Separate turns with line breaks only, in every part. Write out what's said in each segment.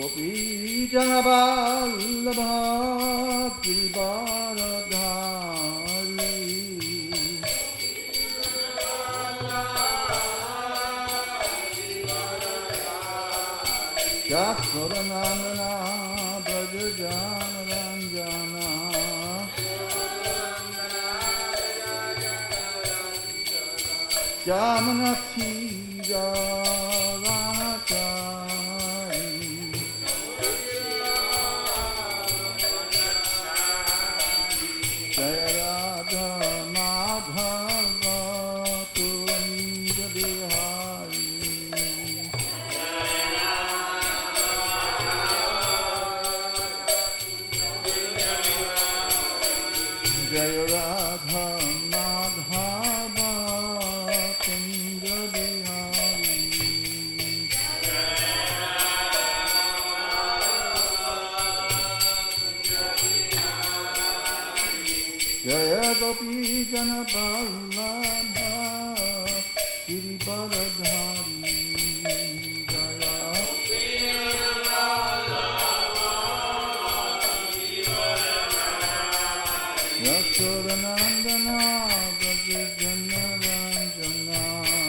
Gopi Janavallabha Girivaradhari Yasodanandana Braja Janaranjana Jamanatira Ranachari Jaya Radha Madhava Kunja Bihari Jaya Radha Madhava Kunja Bihari Jaya Gopi Janavallabha Girivaradhari Jaya Yasodanandana Braja Janaranjana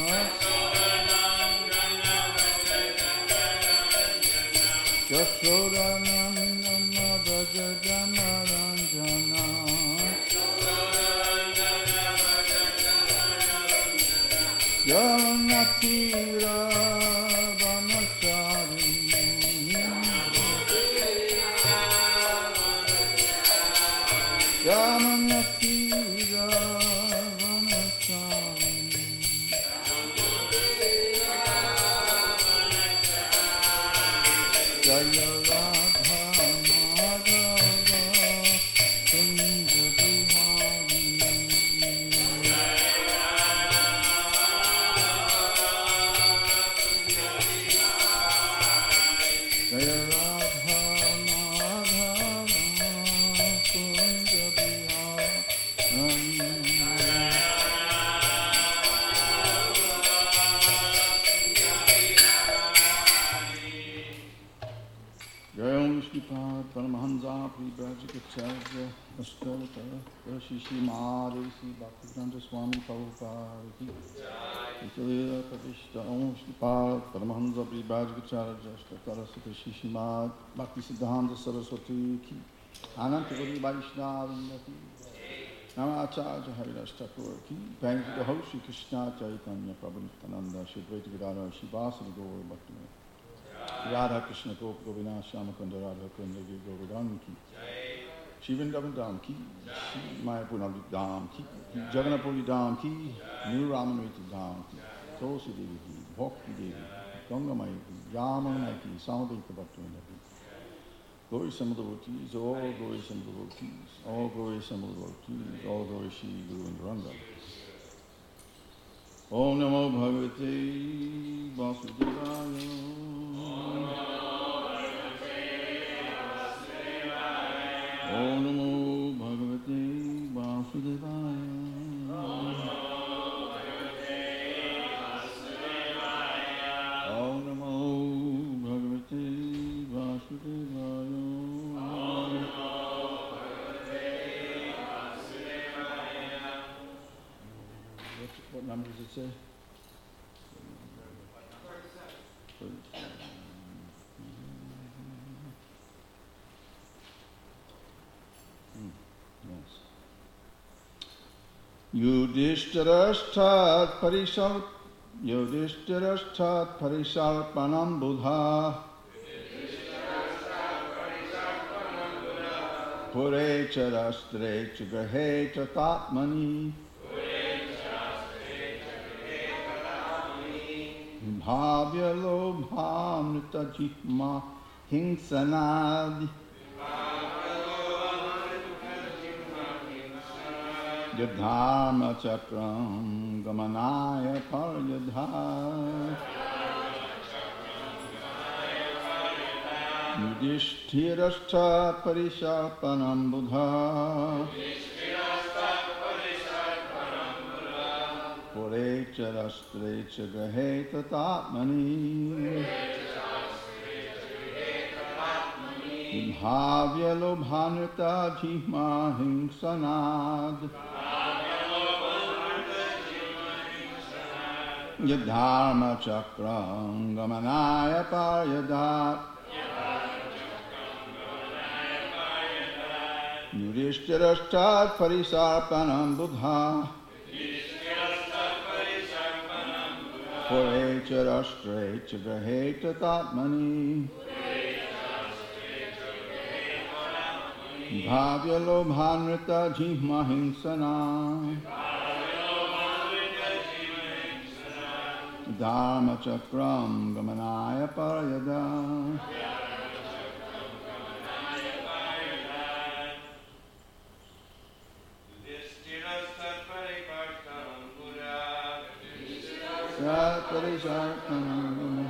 Yasodanandana Braja Janaranjana Yamanatira Vanachari Yamanatira Vanachari Jaya Radha Madhava Kunja Bihari Jaya Radha Madhava Kunja Bihari Jaya Vishnupada Paramahansa Prabhajikacharya Ashtavatara Shishi Maharishi Bhaktivedanta Swami Prabhupada Ki Jaya Kadishta Om Vishnupada Paramahansa Prabhajikacharya Ashtavatara Shishi Maharishi Bhaktisiddhanta Saraswati Ki Ananta Gauri Vaishnava Ki Namacharya Haridas Thakur Ki Thanks to the host Shri Krishna Chaitanya Prabhu Nityananda Shri Advaita Gadadhar Shri Vasudeva Gaur Bhaktivinoda Radha Krishna Gop Govina Shyamakunda Radha Kunda Govardhan Ki Shri Vrindavan Dham Ki Shri Mayapur Navadvip Dham Ki Jagannathpuri Dham Ki New Ramanuriti Dham Ki Tulsi Devi Ki Bhakti Devi Ganga Maya Ki Yamana Ki Samadhika Bhaktivinoda Ki Glory some of the devotees, all glory some of the devotees, all glory some of the devotees, all glory Shri Guru Indrananda. Om Namo Bhagavate Vasudevaya Om Namo Bhagavate Vasudevaya Om Namo Bhagavate Vasudevaya What number does it say? 37. Yes. Yudhishthirasthad parisharpanam buddha Pure charastre chugahe chatatmani Bhavya lobhamrita jitma hingsanadi Yadharma chakram gamanaya paryadha Yudhishthirasthad parisharpanam buddha Pure charastre chagahe tatatmani Vibhavya lobhanrita jihma hingsanad. Yadharma chakram gamanaya paryadat. Yudhishthirastat parisarpanam buddha. Purecha rashtracha graheta tatmani. Bhavya lobhanrita jihma hingsana. Dharma chakram gamanaya paryada. Satparisarpanam.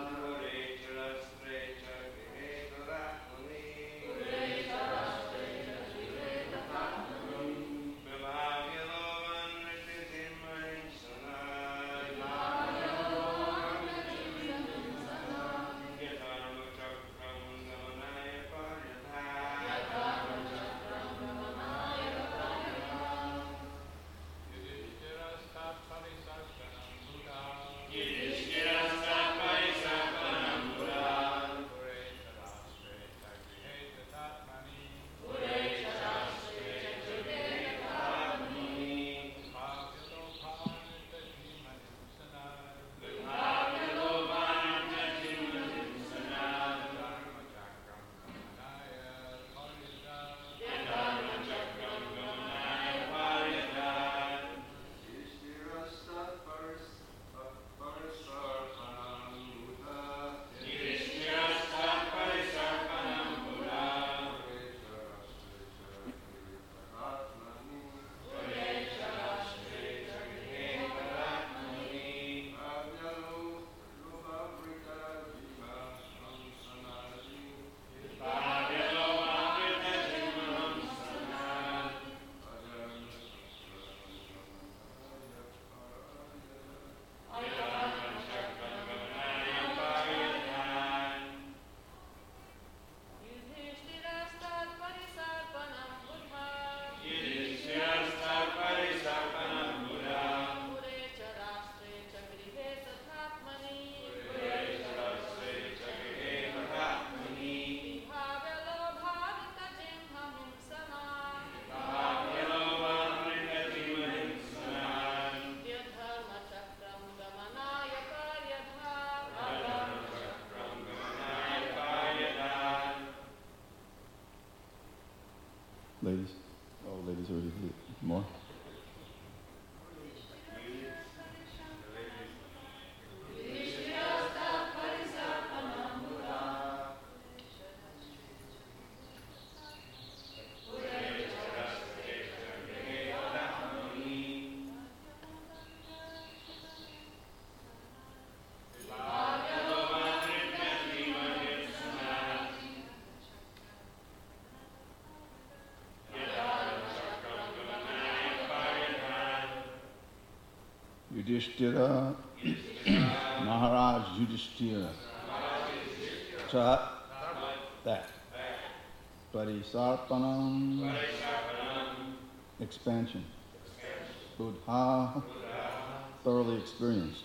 Ladies? Oh, ladies already did. More? Yudhishthira, Maharaj Yudhishthira. Chat, that. Parisarpanam, expansion. Buddha, thoroughly experienced.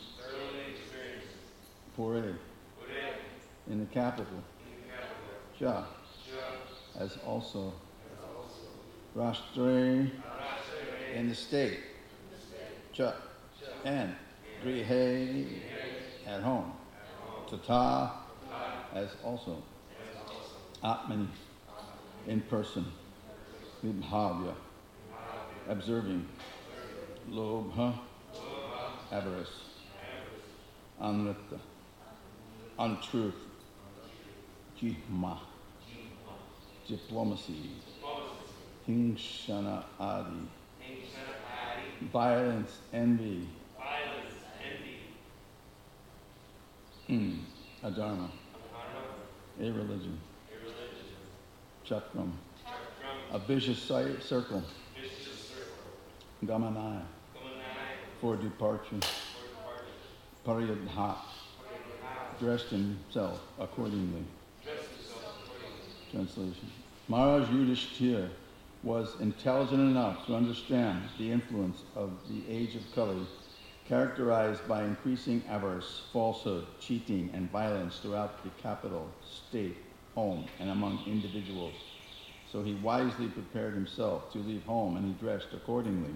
Pure, in the capital. Cha, as also. Rashtre, in the state. Cha, and Grihe, at home. Tata, as also. Atmani, in person. Vibhavya, observing. Lobha, avarice. Anrita, untruth. Jihma, diplomacy. Hingshana adi, violence, envy. Adharma, a religion. Chakram, a vicious circle. Gamanaya, for departure. Paryadhat, dressed himself accordingly. Translation. Maharaj Yudhishthira was intelligent enough to understand the influence of the age of Kali, characterized by increasing avarice, falsehood, cheating, and violence throughout the capital, state, home, and among individuals. So he wisely prepared himself to leave home, and he dressed accordingly.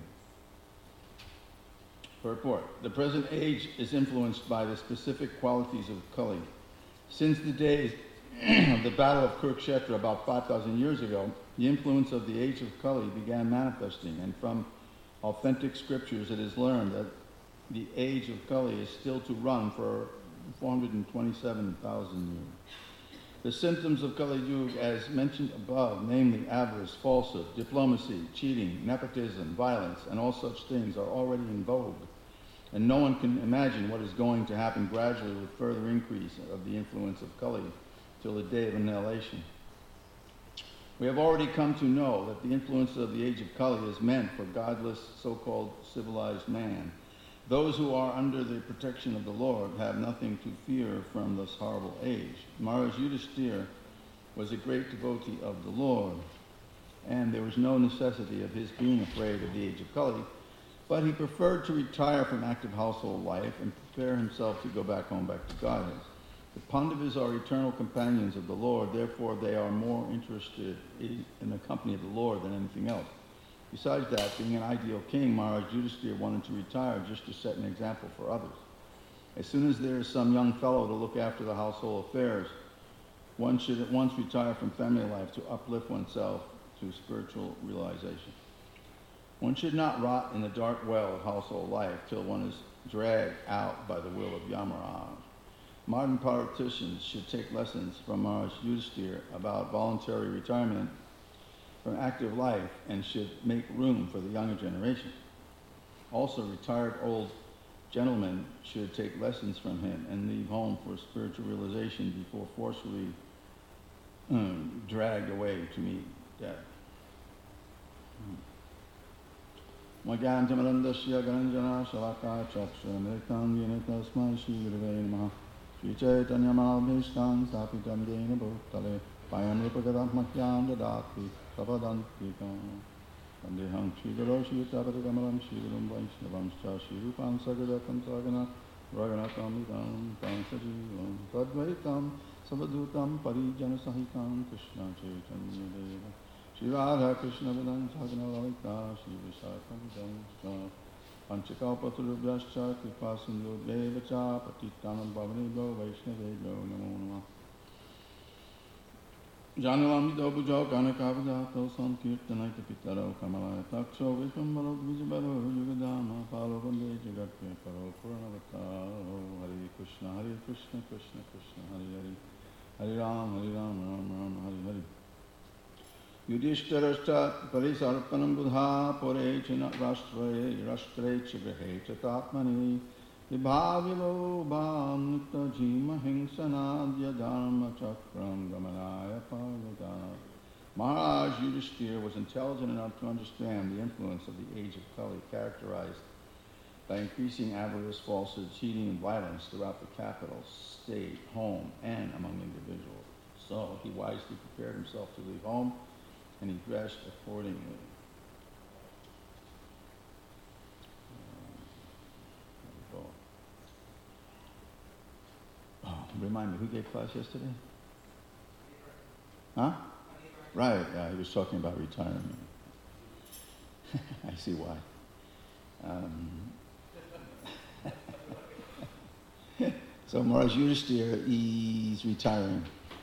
Purport. The present age is influenced by the specific qualities of Kali. Since the days of the Battle of Kurukshetra about 5,000 years ago, the influence of the age of Kali began manifesting, and from authentic scriptures it is learned that the age of Kali is still to run for 427,000 years. The symptoms of Kali Yuga, as mentioned above, namely avarice, falsehood, diplomacy, cheating, nepotism, violence, and all such things, are already in vogue, and no one can imagine what is going to happen gradually with further increase of the influence of Kali till the day of annihilation. We have already come to know that the influence of the age of Kali is meant for godless, so-called civilized man. Those who are under the protection of the Lord have nothing to fear from this horrible age. Maharaj Yudhishthira was a great devotee of the Lord, and there was no necessity of his being afraid of the age of Kali, but he preferred to retire from active household life and prepare himself to go back home, back to Godhead. The Pandavas are eternal companions of the Lord, therefore they are more interested in the company of the Lord than anything else. Besides that, being an ideal king, Maharaj Yudhishthira wanted to retire just to set an example for others. As soon as there is some young fellow to look after the household affairs, one should at once retire from family life to uplift oneself to spiritual realization. One should not rot in the dark well of household life till one is dragged out by the will of Yamaraj. Modern politicians should take lessons from Maharaj Yudhishthira about voluntary retirement from active life and should make room for the younger generation. Also, retired old gentlemen should take lessons from him and leave home for spiritual realization before forcefully dragged away to meet death. Magyantamarandasya Garanjana Shalaka Chakshramritam Yenitasmai Shri Gurave Namaha Shri Chaitanya Mahabhishtam Sapitam Dena Bhuttale Payam Rupagatam Mahyam Dadati Sapadantikam Vandeham Shri Guru Shri Tapadakamalam Shri Gurum Vaishnavam Shri Rupam Sagadatam Sagana Raganatam Vidam Pansajivam Tadvaitam Savadutam Parijana Sahitam Krishna Chaitanya Deva Shri Radha Krishna Vedam Sagana Lalita Shri Vishakam Vidam Panchakalpatarubhyascha Kripasindhu Devacha Patitanam Bhavanebho Vaishnavebho Namo Namah Janalamido Bhujo Ganakavadato Sankirtanaita Pitaro Kamalaya Taksho Vishwambaro Vijabaro Yugadama Palo Vande Jagatve Paro Puranavataro Hare Krishna Krishna Krishna Hare Hare Hare Ram Ram Hare Hare Yudhishthirashta Parisarpanam Buddha Pore China Rashtre Chigrahe Chatatmani Vibhavilo Bhamnita Jima Hingsanadya Dharma Chakram Gamanaya Parvada. Maharaj Yudhishthira was intelligent enough to understand the influence of the age of Kali, characterized by increasing avarice, falsehood, cheating, and violence throughout the capital, state, home, and among individuals. So he wisely prepared himself to leave home, and he dressed accordingly. Remind me, who gave class yesterday? Huh? Right, he was talking about retirement. I see why. So Maharaj Yudhishthira, he's retiring.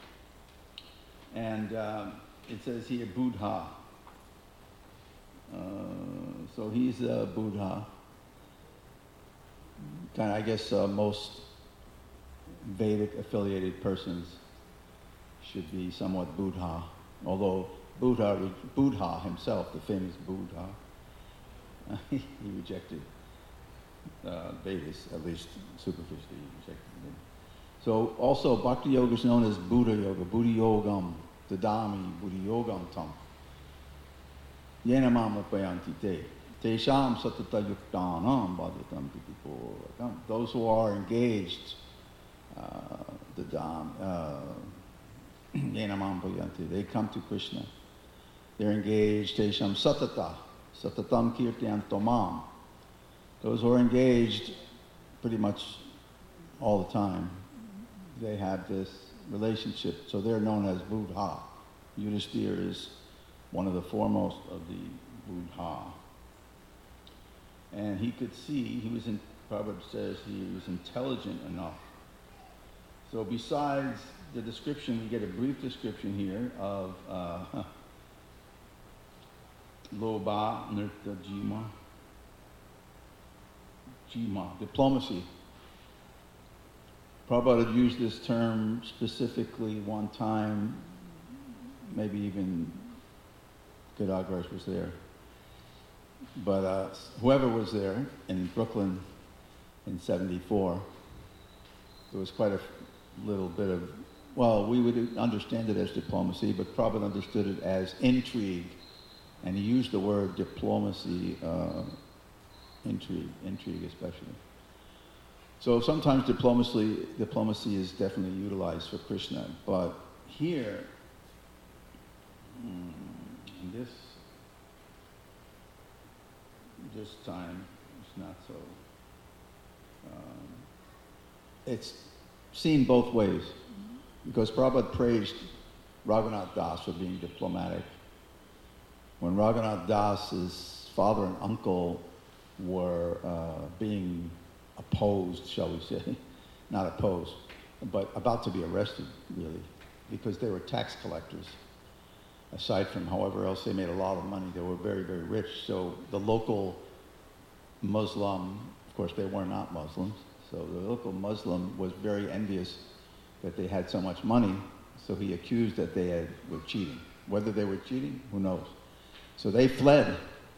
And it says here Buddha. So he's a Buddha. Kind of, I guess most Vedic affiliated persons should be somewhat Buddha. Although Buddha himself, the famous Buddha, he rejected Vedas, at least superficially he rejected them. So also Bhakti Yoga is known as Buddha Yoga, Buddhi Yogam, Dadami, Buddhi Yogam Tam. Yena mam lapayanti te. Tesham satata yuktanam bhadatam pitiporakam. Those who are engaged, yenamam bhayanti. They come to Krishna. They're engaged, tesham satata, satatam kirtyam tomam. Those who are engaged pretty much all the time, they have this relationship, so they're known as Buddha. Yudhishthira is one of the foremost of the Buddha. And he could see, Prabhupada says he was intelligent enough. So besides the description, we get a brief description here of Loba Nirta Jima, diplomacy. Prabhupada had used this term specifically one time, maybe even Gadagraj was there. But whoever was there in Brooklyn in '74, there was quite a little bit of, well, we would understand it as diplomacy, but Prabhupada understood it as intrigue. And he used the word diplomacy, intrigue especially. So sometimes diplomacy is definitely utilized for Krishna, but here, in this time, it's not so. It's seen both ways, because Prabhupada praised Raghunath Das for being diplomatic. When Raghunath Das's father and uncle were being opposed, shall we say, not opposed, but about to be arrested, really, because they were tax collectors. Aside from however else they made a lot of money, they were very, very rich. So the local Muslim, of course they were not Muslims, so the local Muslim was very envious that they had so much money, so he accused that they were cheating. Whether they were cheating, who knows? So they fled.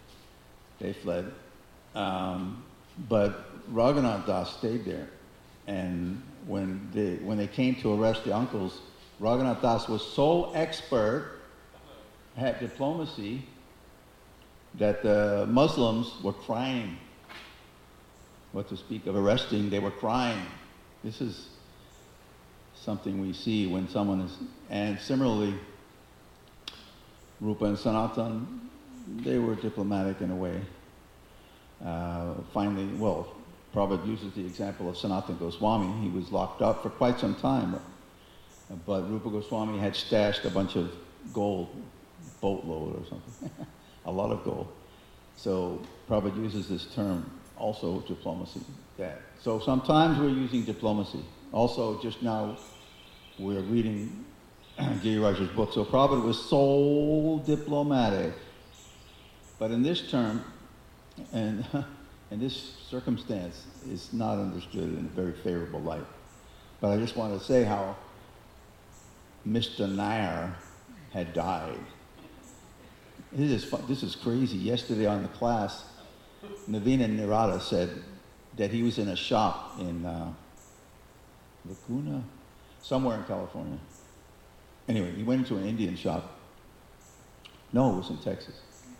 But Raghunath Das stayed there. And when they came to arrest the uncles, Raghunath Das was so expert at diplomacy that the Muslims were crying. What to speak of arresting, they were crying. This is something we see when someone is, and similarly, Rupa and Sanatan, they were diplomatic in a way. Finally, well, Prabhupada uses the example of Sanatana Goswami. He was locked up for quite some time, but Rupa Goswami had stashed a bunch of gold, boatload or something, a lot of gold. So Prabhupada uses this term, also diplomacy. So sometimes we're using diplomacy. Also, just now, we're reading Giriraj's book. So Prabhupada was so diplomatic. But in this term, and in this circumstance, is not understood in a very favorable light. But I just want to say how Mr. Nair had died. This is crazy. Yesterday on the class, Navina Nirada said that he was in a shop in Laguna, somewhere in California. Anyway, he went into an Indian shop. No, it was in Texas.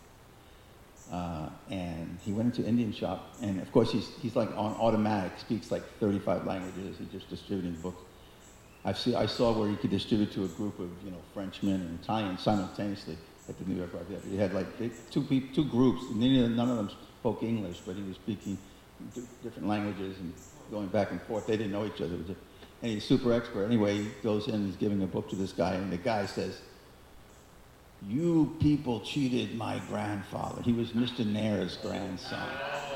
And he went into an Indian shop, and of course he's like on automatic, speaks like 35 languages. He's just distributing books. I saw where he could distribute to a group of Frenchmen and Italians simultaneously at the New York Art Theater. He had like two groups. None of them spoke English, but he was speaking different languages and going back and forth. They didn't know each other. And he's super expert. Anyway, he goes in and he's giving a book to this guy, and the guy says, "You people cheated my grandfather." He was Mr. Nair's grandson.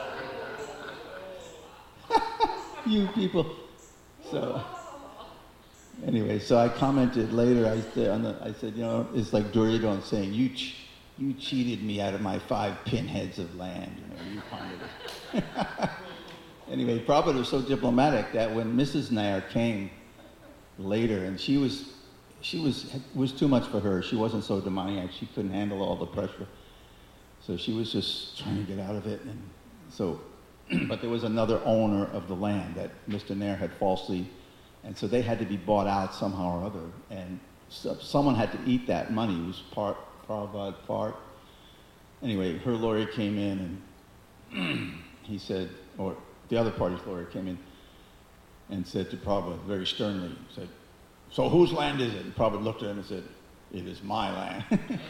You people. So anyway, so I commented later. I said, it's like Duryodhana saying, "You cheated me out of my 5 pinheads of land." You pondered it. Anyway, Prabhupada was so diplomatic that when Mrs. Nair came later, and she was too much for her. She wasn't so demoniac. She couldn't handle all the pressure. So she was just trying to get out of it. And so, but there was another owner of the land that Mr. Nair had falsely, and so they had to be bought out somehow or other. And so someone had to eat that money. It was part. Anyway, her lawyer came in, and he said, or the other party's lawyer came in and said to Prabhupada very sternly, said, so whose land is it? And Prabhupada looked at him and said, it is my land.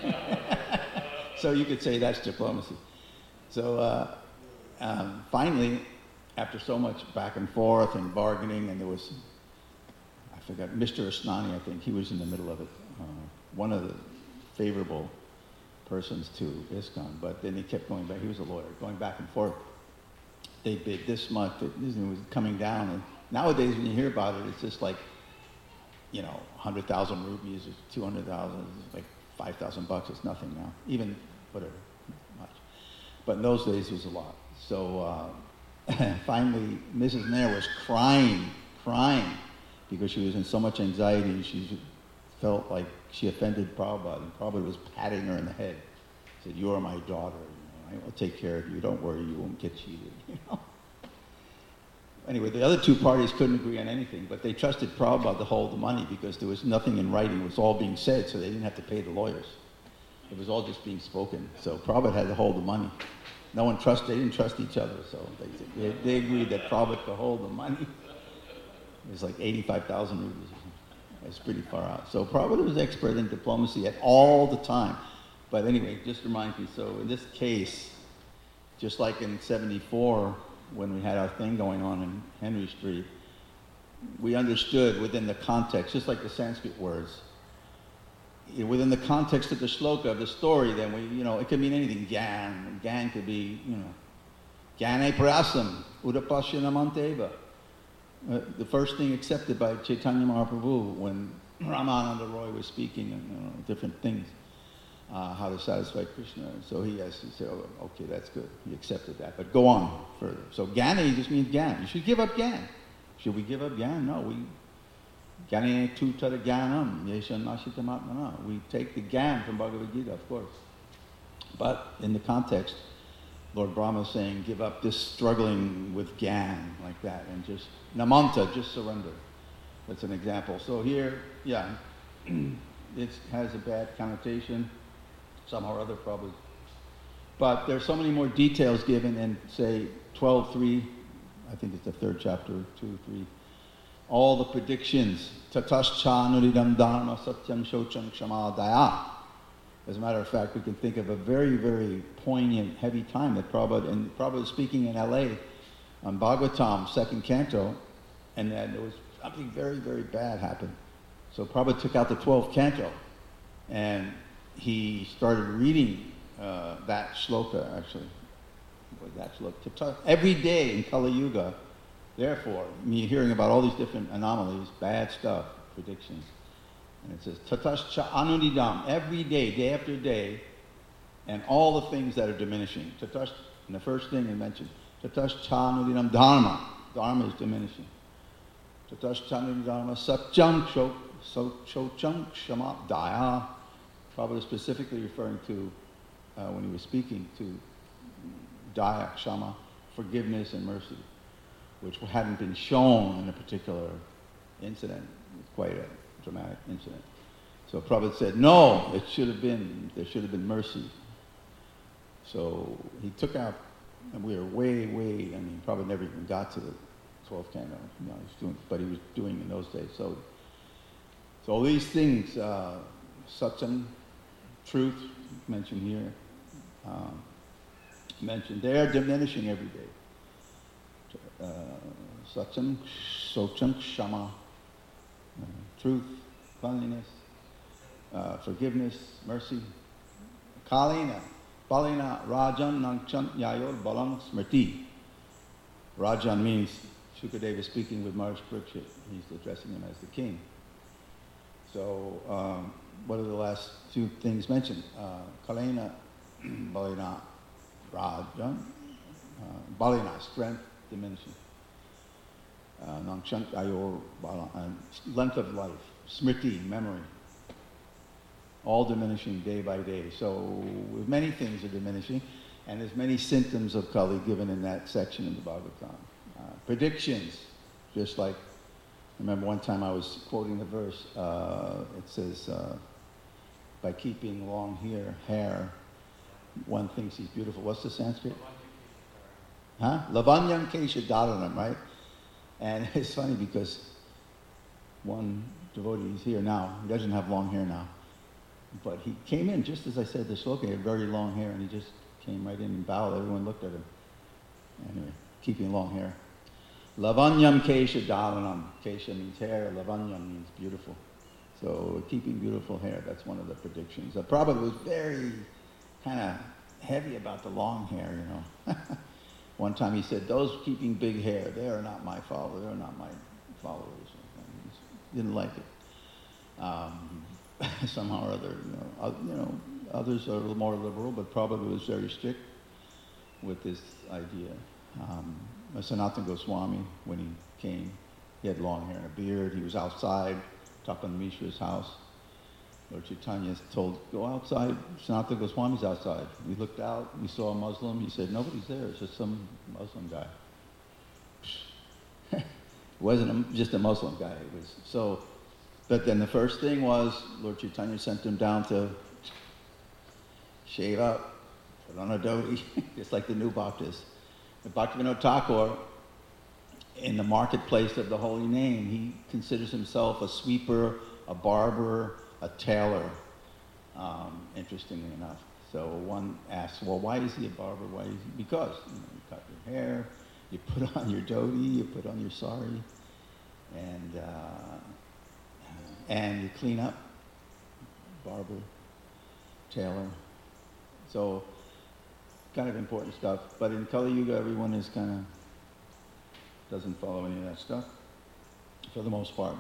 So you could say that's diplomacy. So finally, after so much back and forth and bargaining, and there was, I forgot, Mr. Asnani, I think, he was in the middle of it, one of the favorable persons to ISKCON, but then he kept going back, he was a lawyer, going back and forth. They bid this much, it was coming down, and nowadays when you hear about it, it's just like, 100,000 rupees or 200,000, like $5,000, it's nothing now, even whatever, much. But in those days it was a lot. So finally, Mrs. Nair was crying, because she was in so much anxiety, and she felt like she offended Prabhupada, and Prabhupada was patting her in the head. He said, "You are my daughter, I will take care of you, don't worry, you won't get cheated." Anyway, the other two parties couldn't agree on anything, but they trusted Prabhupada to hold the money because there was nothing in writing, it was all being said, so they didn't have to pay the lawyers. It was all just being spoken, so Prabhupada had to hold the money. They didn't trust each other, so they agreed that Prabhupada could hold the money. It was like 85,000 rupees or something. It's pretty far out. So Prabhupada was expert in diplomacy at all the time. But anyway, just reminds me, so in this case, just like in 74, when we had our thing going on in Henry Street, we understood within the context, just like the Sanskrit words, within the context of the shloka, of the story, then it could mean anything. Gyan could be, Gyane prasam, udapashyanamanteva. The first thing accepted by Chaitanya Mahaprabhu when Ramananda Roy was speaking and different things, how to satisfy Krishna. So he said, "Oh, okay, that's good." He accepted that. But go on further. So Gyane just means Gyan. You should give up Gyan. Should we give up Gyan? No, Gyane tu tada Gyanam, yesha nashitamatmana. We take the Gyan from Bhagavad Gita, of course. But in the context, Lord Brahma is saying, give up this struggling with Gyan, like that, and just, Namanta, just surrender. That's an example. So here, it has a bad connotation, somehow or other probably. But there's so many more details given in, say, 12.3, I think it's the third chapter, 2-3. All the predictions, tatascha nuridam dharma satyam shocham kshama daya. As a matter of fact, we can think of a very, very poignant, heavy time that Prabhupada was speaking in LA on Bhagavatam, second canto, and that there was something very, very bad happened. So Prabhupada took out the 12th canto, and he started reading that shloka, actually. That shloka. Every day in Kali Yuga, therefore, me hearing about all these different anomalies, bad stuff, predictions. And it says, tatascha anudidam, every day, day after day, and all the things that are diminishing. And the first thing it mentioned, tatascha anudidam dharma. Dharma is diminishing. Tatascha anudidam dharma satyam shocham kshama daya. Probably specifically referring to, when he was speaking, to daya, kshama, forgiveness and mercy, which hadn't been shown in a particular incident. It's quite a dramatic incident. So Prabhupada said, no, there should have been mercy. So he took out, and we were way, Prabhupada never even got to the 12th canto, but he was doing in those days. So all these things, satyam, truth, mentioned here, they are diminishing every day. Satyam, socham, kshama, truth, cleanliness, forgiveness, mercy. Kalina, balina, rajan, nangchan, yayor, balang, smriti. Rajan means Shukadeva is speaking with Maharaj Parikshit. He's addressing him as the king. So, what are the last two things mentioned? Kalina, balina, rajan, balina, strength, diminishing. Nangchan, yayor, balang, length of life. Smriti, memory. All diminishing day by day. So many things are diminishing, and there's many symptoms of Kali given in that section in the Bhagavatam. Predictions, just like, I remember one time I was quoting the verse, it says, by keeping long hair, one thinks he's beautiful. What's the Sanskrit? Lavanyam kesha dharanam, right? And it's funny because one devotee. He's here now. He doesn't have long hair now. But he came in just as I said the sloka. He had very long hair, and he just came right in and bowed. Everyone looked at him. Anyway, keeping long hair. Lavanyam Kesha Dharanam. Kesha means hair. Lavanyam means beautiful. So keeping beautiful hair, that's one of the predictions. Prabhupada was very kind of heavy about the long hair, you know. One time he said, those keeping big hair, they are not my followers. They're not my followers. He didn't like it. Somehow or other, others are a little more liberal, but Prabhupada was very strict with this idea. Sanatana Goswami, when he came, he had long hair and a beard. He was outside, Tapan Mishra's house. Lord Chaitanya told, go outside. Sanatana Goswami's outside. We looked out, we saw a Muslim. He said, nobody's there, it's just some Muslim guy. It wasn't just a Muslim guy. It was so. But then the first thing was, Lord Chaitanya sent him down to shave up, put on a dhoti, just like the new Bhaktas. The Bhaktivinoda Thakur, in the marketplace of the holy name, he considers himself a sweeper, a barber, a tailor, interestingly enough. So one asks, well, why is he a barber? Why is he? Because you cut your hair, you put on your dhoti, you put on your sari, and you clean up, barber, tailor. So, kind of important stuff. But in Kali Yuga, everyone is doesn't follow any of that stuff, for the most part.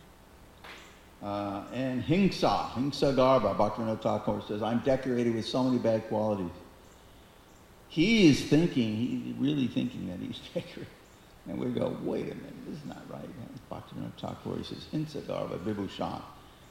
And Hingsa Garba, Bhaktivinoda Thakur says, I'm decorated with so many bad qualities. He's really thinking that he's decorated. And we go, wait a minute, this is not right. Bhaktivinoda Thakur, he says, Hingsa Garba, Vibhushan.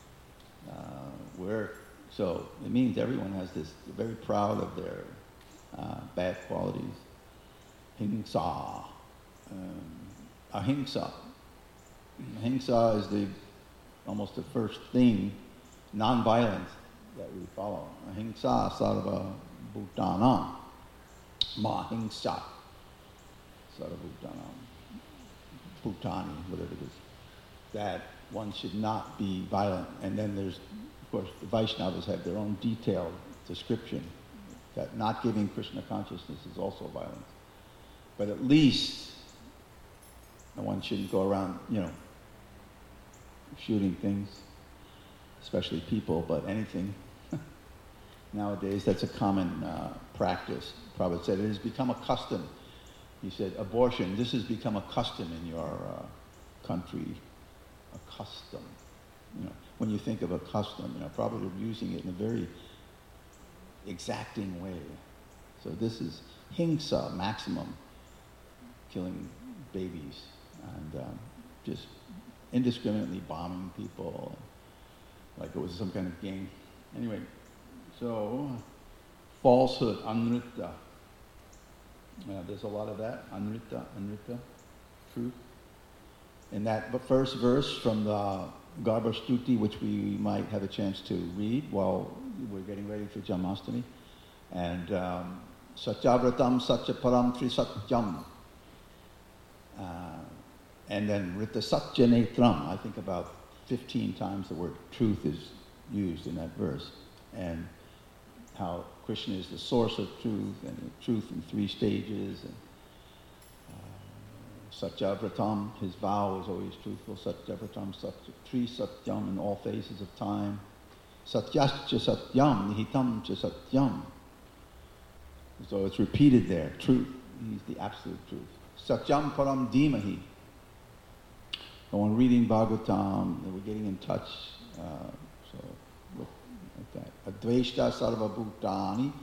So it means everyone has this, they're very proud of their bad qualities. Hingsa. Ahimsa. Ahimsa is almost the first thing, non-violence, that we follow. Ahimsa sarva bhutanam. Mahimsa sarva bhutanam. Bhutani, whatever it is. That one should not be violent. And then there's, of course, the Vaishnavas have their own detailed description that not giving Krishna consciousness is also violence. But at least one shouldn't go around, shooting things, especially people, but anything. Nowadays, that's a common practice. Prabhupada said, it has become a custom. He said, abortion, this has become a custom in your country. A custom. When you think of a custom, Prabhupada is using it in a very exacting way. So this is hingsa, maximum, killing babies, and just indiscriminately bombing people, like it was some kind of game. Anyway, so falsehood, anrita. There's a lot of that, anrita, truth. In that first verse from the Garba Stuti, which we might have a chance to read while we're getting ready for Janmashtami, and Satyavratam Satyaparam Trisatyam. And then Rita Satya Netram, I think about 15 times the word truth is used in that verse. And how Krishna is the source of truth, and truth in 3 stages. And Satyavratam, his vow is always truthful. Satyavratam, Tri Satyam in all phases of time. Satyascha Satyam, Nihitam Cha Satyam. So it's repeated there, truth. He's the absolute truth. Satyam Param Dhimahi. So when reading Bhagavatam, we're getting in touch. So look at that. Advaishta Sarva Bhutani.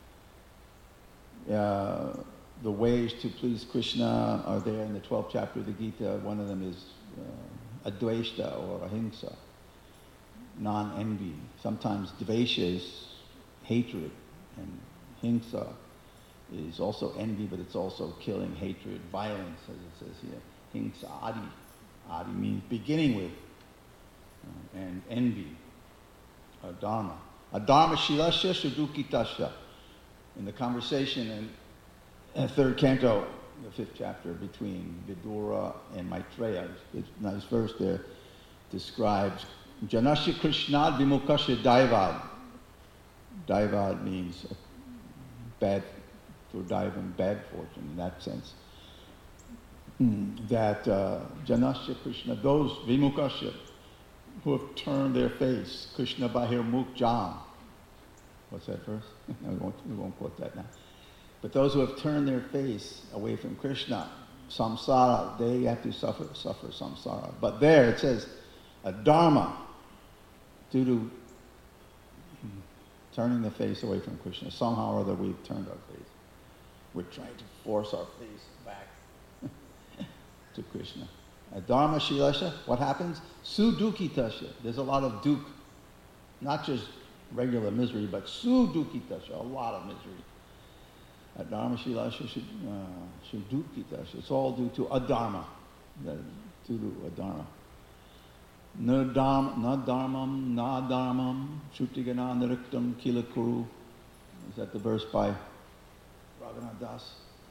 The ways to please Krishna are there in the 12th chapter of the Gita. One of them is Advaishta or Ahimsa, non-envy. Sometimes Dvesha is hatred, and Himsa is also envy, but it's also killing, hatred, violence, as it says here. Himsa, Adi. Adi means beginning with, and envy, Adharma. Adharma shilasya sudukitasya. In the conversation in the 3rd canto, the 5th chapter, between Vidura and Maitreya, it's a nice verse there. describes Janasya Krishnad Vimukasya Daivad. Daivad means bad, for Daivan, bad fortune in that sense. That Janasya Krishna, those Vimukasya, who have turned their face, Krishna Bahir Mukh Jam. What's that verse? we won't quote that now. But those who have turned their face away from Krishna, samsara, they have to suffer samsara. But there it says, a dharma, due to turning the face away from Krishna. Somehow or other we've turned our face. We're trying to force our face back to Krishna. Dharma shilasha, what happens? Sudukitasha. There's a lot of duk, not just regular misery, but sudukitasha, a lot of misery. Dharma shilasha, sudukitasha. It's all due to adharma. Due to adharma. Na dharmam, na dharmam, shrutigana niriktam kilakuru. Is that the verse by Raghunath Das?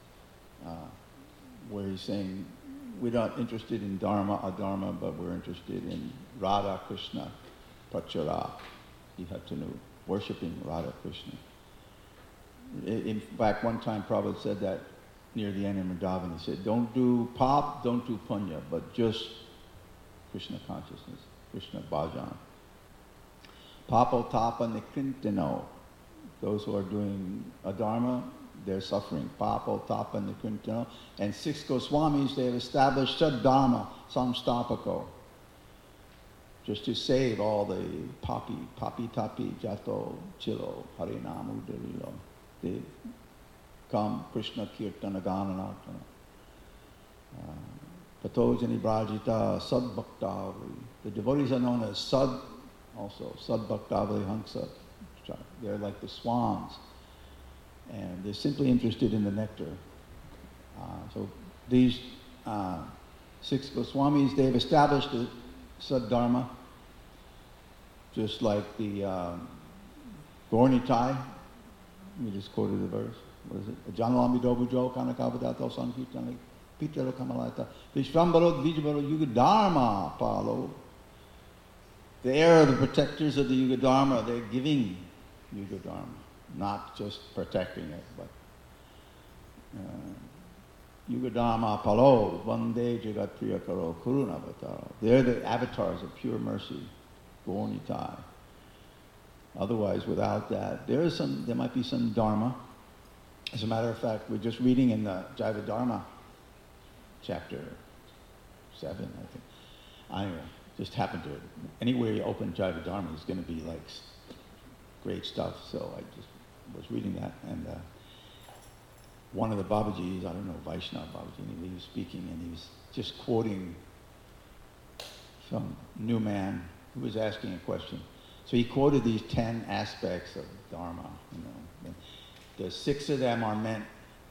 Where he's saying, we're not interested in dharma, adharma, but we're interested in Radha Krishna, Prachara, Ihatanu, worshipping Radha Krishna. In fact, one time Prabhupada said that near the end in Vrindavan. He said, don't do pap, don't do punya, but just Krishna consciousness, Krishna bhajan. Papo tapa nikrintino. Those who are doing adharma, they're suffering. Papo tapa nikrintino. And 6 Goswamis, they have established Saddharma samstapako. Just to save all the papi tapi, jato, chilo, harinamu dalilo. They come, Krishna kirtana gananartana. Patojani Brajita, Sad Bhaktavali. The devotees are known as Sad, also, Sad Bhaktavali Hansa. They're like the swans. And they're simply interested in the nectar. So these 6 Goswamis, they've established the Sad Dharma, just like the Gaurnitai. We just quoted the verse. What is it? Janalami Dobujo, Kanakavadato Sankirtani. Pitalo Kamalata, Vishvambaro Vijabaro Yuga Dharma Palo. They are the protectors of the Yuga Dharma. They're giving Yuga Dharma, not just protecting it, but Yuga Dharma Palo, Vande Jagat Priyakaro Kuruna Avataro. They're the avatars of pure mercy, Gaurnitai. Otherwise, without that, there might be some Dharma. As a matter of fact, we're just reading in the Jaiva Dharma. Chapter 7, I think. Anyway, just happened to, anywhere you open Jaiva Dharma is going to be like great stuff. So I just was reading that, and one of the Babajis, I don't know, Vaishnava Babaji, he was speaking, and he was just quoting some new man who was asking a question. So he quoted these 10 aspects of Dharma. And the 6 of them are meant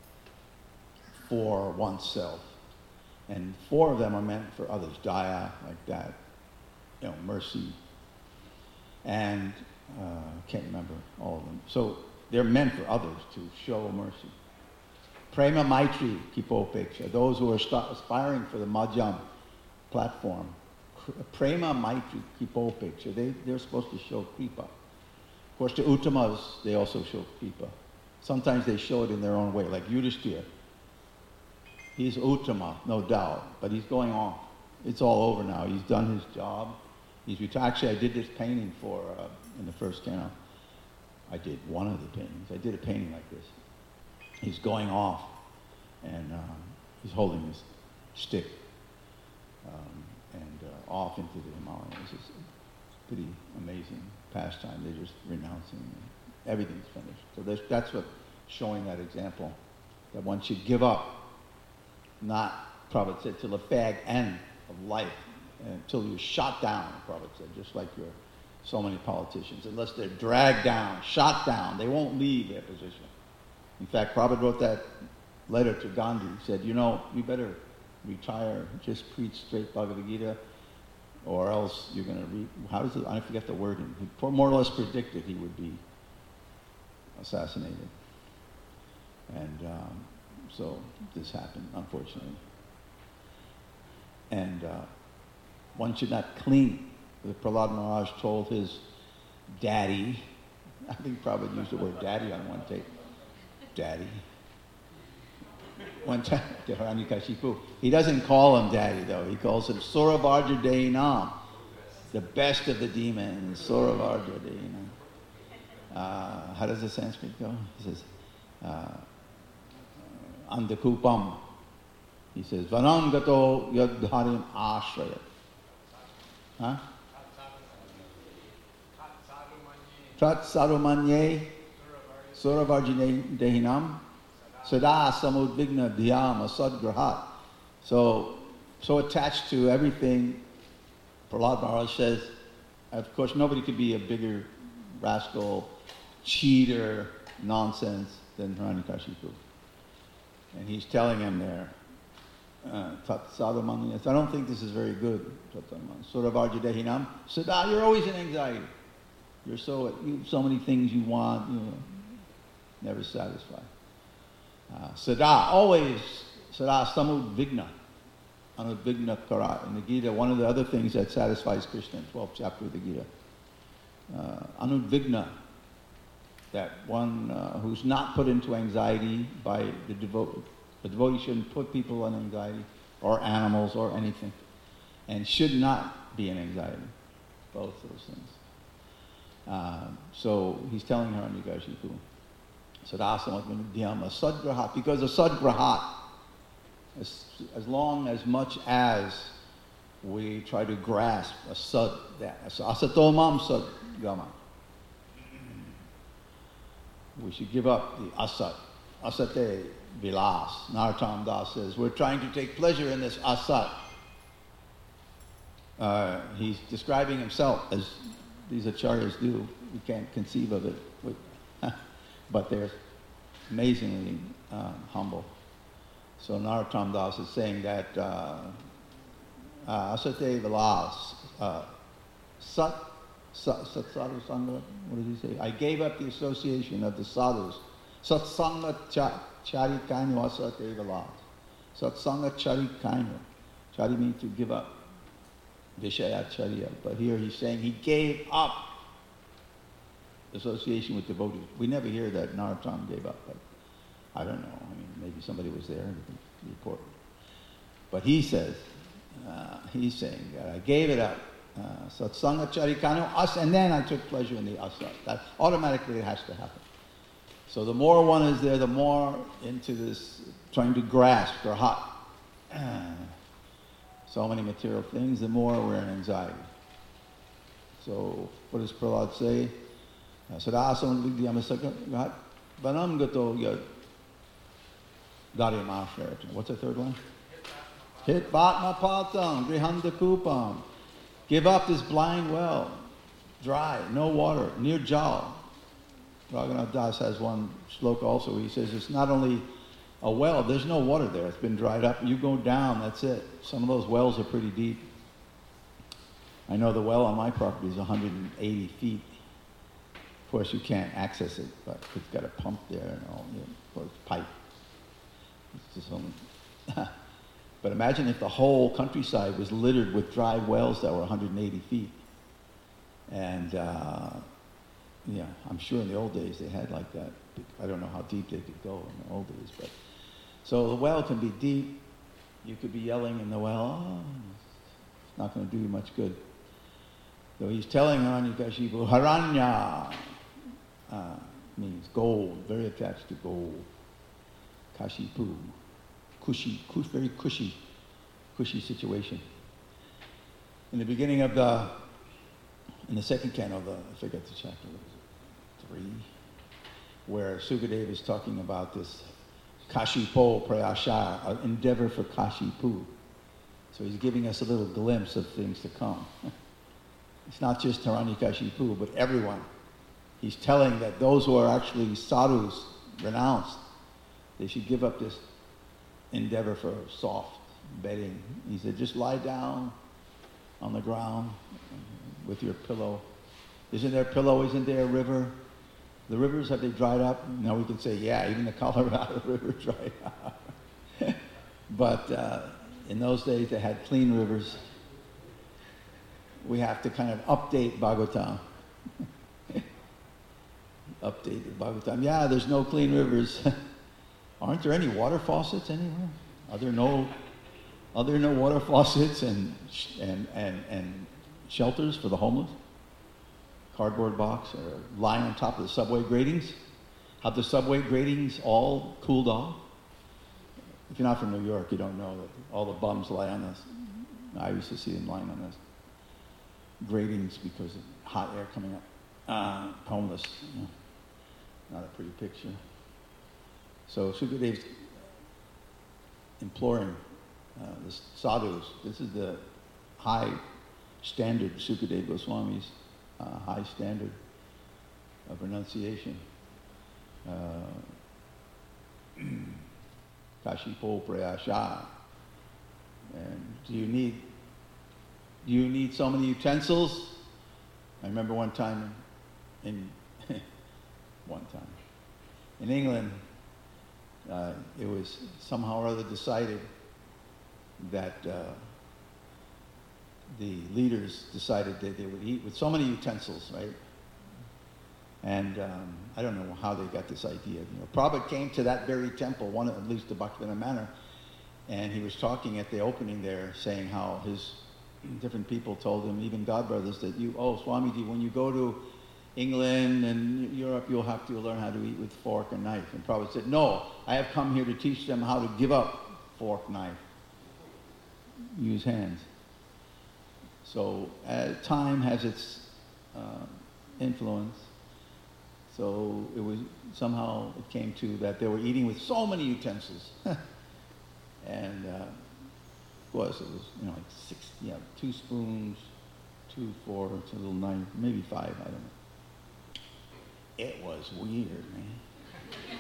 for oneself. And 4 of them are meant for others, daya, like that, mercy. And can't remember all of them. So they're meant for others to show mercy. Prema Maitri Kipopeksha, those who are aspiring for the Madhyam platform. Prema Maitri Kipopeksha, they're supposed to show kripa. Of course, the Uttamas, they also show kripa. Sometimes they show it in their own way, like Yudhishthira. He's Uttama, no doubt, but he's going off. It's all over now. He's done his job. He's retired. Actually, I did this painting in the first canal. I did one of the paintings. I did a painting like this. He's going off, and he's holding his stick and off into the Himalayas. It's pretty amazing pastime. They're just renouncing. Everything's finished. So that's what showing that example, that one should give up. Not, Prabhupada said, till the fag end of life, until you're shot down, Prabhupada said, just like so many politicians. Unless they're dragged down, shot down, they won't leave their position. In fact, Prabhupada wrote that letter to Gandhi. He said, you better retire, just preach straight Bhagavad Gita, or else you're going to read, I forget the wording. He more or less predicted he would be assassinated. And so this happened, unfortunately. And one should not cling Prahlad Maharaj told his daddy, I think Prabhupada used the word daddy on one tape, daddy. One time to Hiranyakashipu. He doesn't call him daddy though, he calls him Suravarja Dehinam, the best of the demons, Suravarja Dehinam. How does the Sanskrit go? He says, Andakupam. He says, Vanam gato yadharim ashrayat. Huh? Tat sarumanye suravarjine dehinam sada samudvigna dhyam asadgrahat. So attached to everything, Prahlad Maharaj says, of course nobody could be a bigger rascal, cheater, nonsense than Hiranyakashipu. And he's telling him there, Tat sadumanye, I don't think this is very good. Suravarja dehinam sada, you're always in anxiety. You have so many things you want, never satisfied. Sada, always, sada samudvigna, anudvigna kara. In the Gita, one of the other things that satisfies Krishna, 12th chapter of the Gita, anudvigna, that one who's not put into anxiety by the devotee. The devotee shouldn't put people in anxiety, or animals, or anything, and should not be in anxiety, both those things. So he's telling Hiranyakashipu, Sadasamadhyam, a sadgrahat, because a sadgrahat, as long as much as we try to grasp a sad, asatomam sadgama, we should give up the asat, asate vilas. Narottam Das says, we're trying to take pleasure in this asat. He's describing himself as these acharyas do. We can't conceive of it, but they're amazingly humble. So Narottam Das is saying that asate vilas, sat sadhu sangha, what does he say? I gave up the association of the sadhus. Sat sangha charikainu asate vilas. Sat sangha charikainu. Chari means to give up. Vishayacharya. But here he's saying he gave up association with devotees. We never hear that Narottam gave up, but I don't know. I mean, maybe somebody was there and can report. But he says, he's saying that I gave it up. Satsanga charikanu as, and then I took pleasure in the asat. That automatically it has to happen. So the more one is there, the more into this trying to grasp or hot. So many material things, the more we're in anxiety. So what does Prahlad say? Sadasam vidyamasakat vanam gato yad daryamashert. What's the third one? Hit vatma patam grihanda kupam. Give up this blind well, dry, no water, near jal. Raghunath Das has one sloka also. He says it's not only a well, there's no water there. It's been dried up. You go down, that's it. Some of those wells are pretty deep. I know the well on my property is 180 feet. Of course, you can't access it, but it's got a pump there and all, or pipe. It's just only. But imagine if the whole countryside was littered with dry wells that were 180 feet. And I'm sure in the old days they had like that. I don't know how deep they could go in the old days, but so the well can be deep. You could be yelling in the well, it's not going to do you much good. So he's telling Hiranyakashipu, Haranya means gold, very attached to gold. Kashipu, very cushy situation. In the beginning of in the second canto of I forget the chapter, what is it, 3? Where Sukadeva is talking about this Kashipo Prayasha, an endeavor for Kashipu. So he's giving us a little glimpse of things to come. It's not just Hiranyakashipu, but everyone. He's telling that those who are actually sadhus, renounced, they should give up this endeavor for soft bedding. He said, just lie down on the ground with your pillow. Isn't there a pillow? Isn't there a river? The rivers, have they dried up? Now we can say, yeah, even the Colorado River dried up. But in those days they had clean rivers we have to kind of update Bhagavatam. Update the Bhagavatam. Yeah, there's no clean rivers. Aren't there any water faucets anywhere? Are there no water faucets and shelters for the homeless? Cardboard box or lying on top of the subway gratings? Have the subway gratings all cooled off? If you're not from New York, you don't know that all the bums lie on this. I used to see them lying on this gratings because of hot air coming up. Homeless. You know, not a pretty picture. So Sukadev's imploring the sadhus. This is the high standard, Sukadeva Goswami's high standard of renunciation. Kashipo Prayasha. And do you need so many utensils? I remember one time in England, it was somehow or other decided that the leaders decided that they would eat with so many utensils, right? And I don't know how they got this idea. Prabhupada came to that very temple, at least the Bhaktivinoda Manor, and he was talking at the opening there, saying how his different people told him, even godbrothers, that Swamiji, when you go to England and Europe, you'll have to learn how to eat with fork and knife. And Prabhupada said, no, I have come here to teach them how to give up fork, knife, use hands. So time has its influence. So it came to that they were eating with so many utensils. And it was like 6, 2 spoons, 2 forks, a little knife, maybe 5, I don't know. It was weird, man.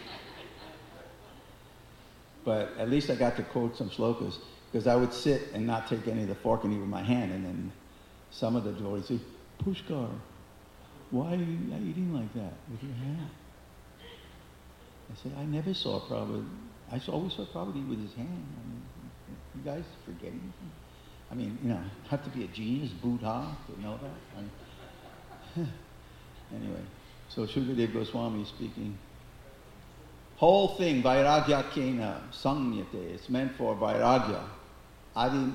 But at least I got to quote some shlokas, because I would sit and not take any of the fork and eat with my hand, and then some of the devotees say, Pushkar, why are you eating like that with your hand? I said, I never saw Prabhupada. I always saw Prabhupada eat with his hand. I mean, you guys forget anything? I mean, have to be a genius, Buddha, to know that. Anyway, so Sukadeva Goswami is speaking. Whole thing, Vairagya Kena, Samyate, it's meant for Vairagya. Adi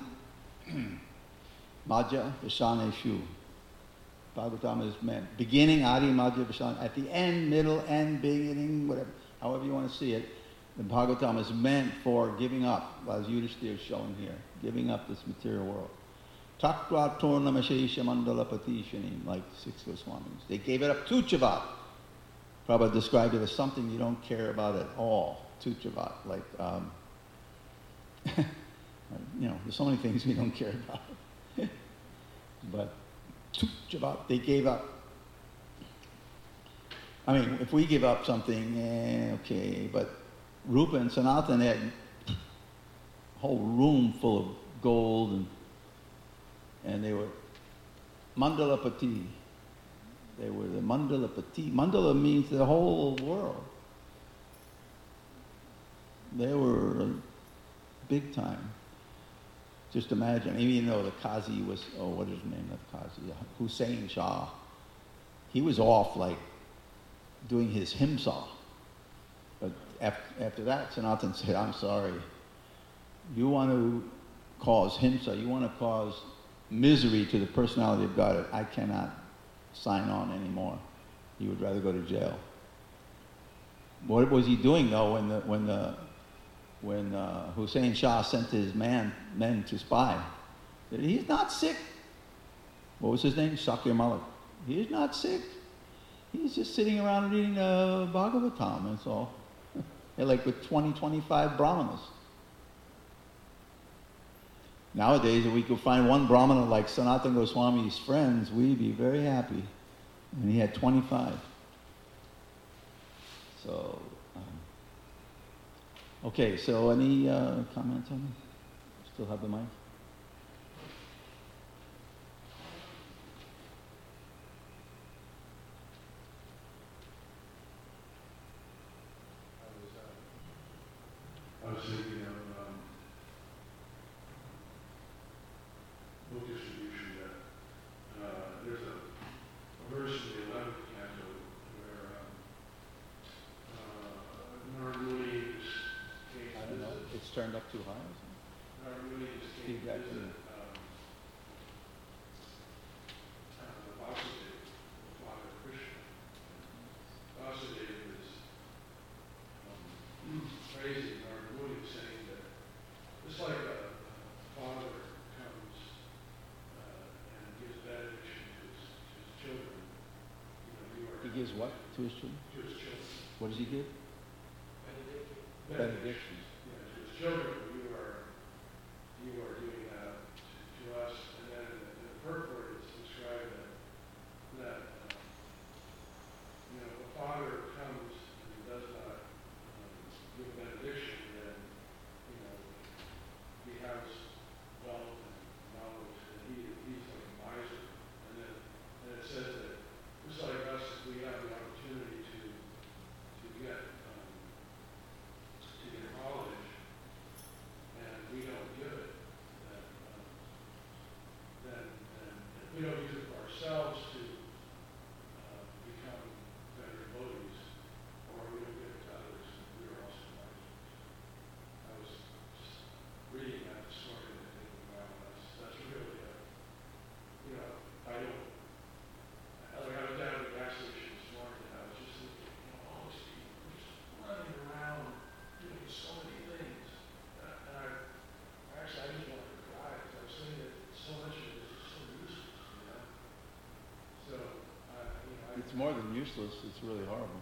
Madhya Vishaneshu. Bhagavatam is meant. Beginning, Adi Madhya Vishan. At the end, middle, end, beginning, whatever, however you want to see it. The Bhagavatam is meant for giving up, as Yudhishthira is shown here, giving up this material world. Takva Tornamashesha Mandalapatishanim, like 6 Goswamis. They gave it up, Tuchavat. Prabhupada described it as something you don't care about at all, Tuchavat. Like, there's so many things we don't care about. But Tuchavat, they gave up. I mean, if we give up something, okay, but Rupa and Sanatana had a whole room full of gold, and they were Mandalapati. They were the Mandalapati. Mandala means the whole world. They were big time. Just imagine, even though the Qazi was, what is the name of the Qazi? Hussain Shah. He was off like doing his himsa. But after that, Sanatan said, I'm sorry. You want to cause himsa, you want to cause misery to the personality of God. I cannot sign on anymore. He would rather go to jail. What was he doing though when Hussain Shah sent his men to spy? He's not sick. What was his name? Shakir Malik. He's not sick. He's just sitting around reading Bhagavatam, that's all. Like with 20, 25 brahmanas. Nowadays, if we could find one brahmana like Sanatana Goswami's friends, we'd be very happy. And he had 25. So, okay, so any comments on this? Still have the mic?
I was thinking of book distribution that
turned up too high or something?
No, I really just came to visit Vasudev, Father Krishna. Vasudev is crazy. Our Muni was saying that just like a father comes and gives benediction to his children, you know, you are.
He gives what to his children?
To his children.
What does he give? Benediction.
Yeah, to his children, you are doing that to us. And then in the purport, it's described that you know, if a father comes and does not give benediction, then you know he has wealth and knowledge, and he's like a miser. And it says that just like us, if we have the opportunity to get knowledge, and we don't give it, then if we don't use it for ourselves to become better devotees, or we don't give it to others, we are also wise. I was just reading that this morning and thinking, wow, that's really you know, I was down at the gas station this morning and I was just thinking, you know, all these people are just running around doing so many things. And I just wanted to cry because I was saying that so much of it is just so useless, you know. So, you know,
it's more than useless, it's really horrible.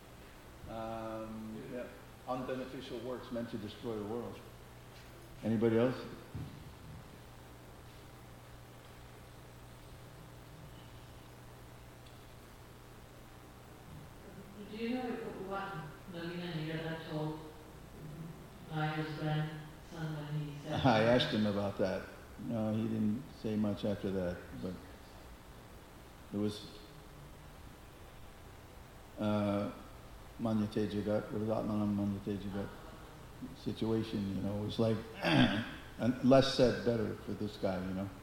Yeah. Unbeneficial works meant to destroy the world. Anybody else?
Do you know what Navina Nirada told Naya's grandson when he said...
I asked him about that. No, he didn't say much after that, but there was Manyate Jagat, what is Atmanam Manyate Jagat situation, you know, it was like, and less said better for this guy, you know.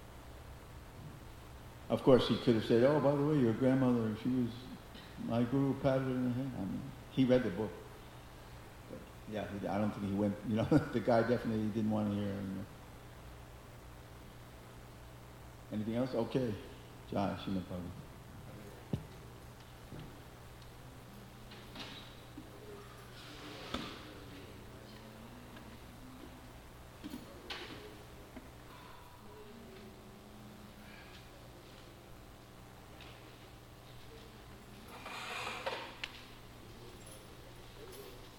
Of course, he could have said, oh, by the way, your grandmother, she was, my guru patted her in the head. I mean, he read the book. But yeah, I don't think he went, you know, the guy definitely didn't want to hear, you know. Anything else? Okay. Jai Srimad Prabhupada.